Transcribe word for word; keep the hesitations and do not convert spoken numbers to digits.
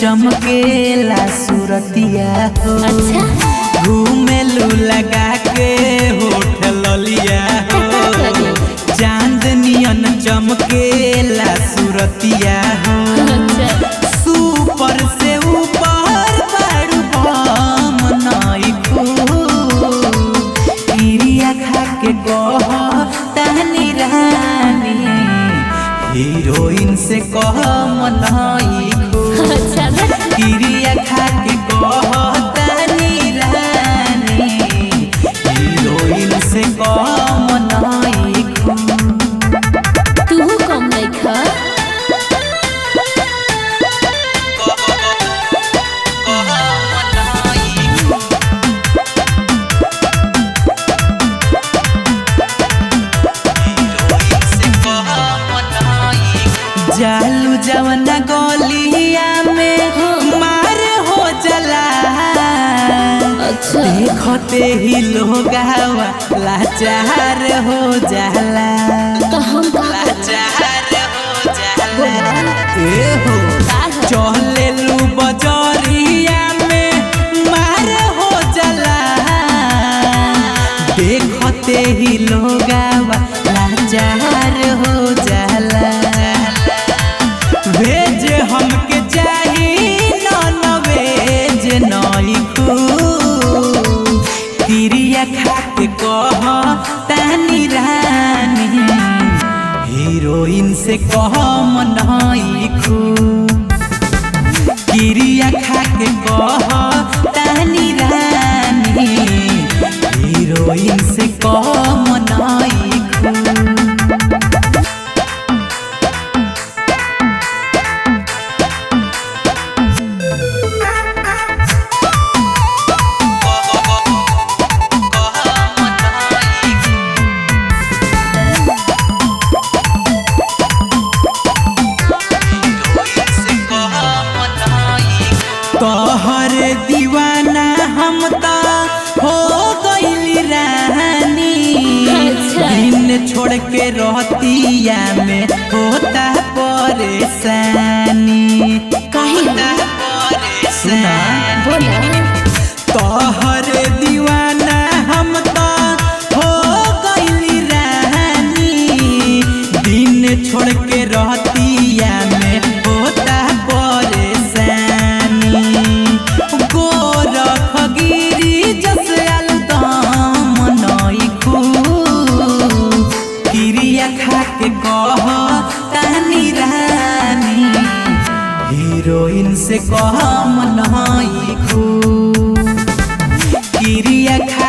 चमकेला सूरतिया हो। अच्छा घूमेलू लगा के होठ ललिया हो। चांदनियन चमकेला सूरतिया हो। सुपर से ऊपर बारू बम नइखू। क्रिया खा के कह तानी रानी हीरोइन से कह मनइखू। क्रिया खा के कह तानी रानी हीरोइन से कह मनइखू। तू कम नहीं खा जालू जवना गलिया में मार हो जला। अच्छा देखते ही लोग लाचार हो जाला। तो हम लाचार हो जाला। ए हो चले लू बजरिया में मार हो जाला। देखते ही लोग लाचार हो जाला। भेज हमके चाही नॉन वेज नइखू। क्रिया खा के कह तानी रानी हीरोइन से कह मनइखू। क्रिया खा के कह तानी रानी हीरोइन से कह मनइखू। तोहर दीवाना हम तो हो गइली रानी। दिन छोड़ के रहतिया में होता परेशानी। काहे सुना बोला तोहर दीवाना हम तो हो गइली रानी। दिन छोड़ के रहतिया में होता परेशानी। गोरख गिरी जस अलदम नइखू। क्रिया खा के कह तानी रानी हीरोइन से कह मनइखू। क्रिया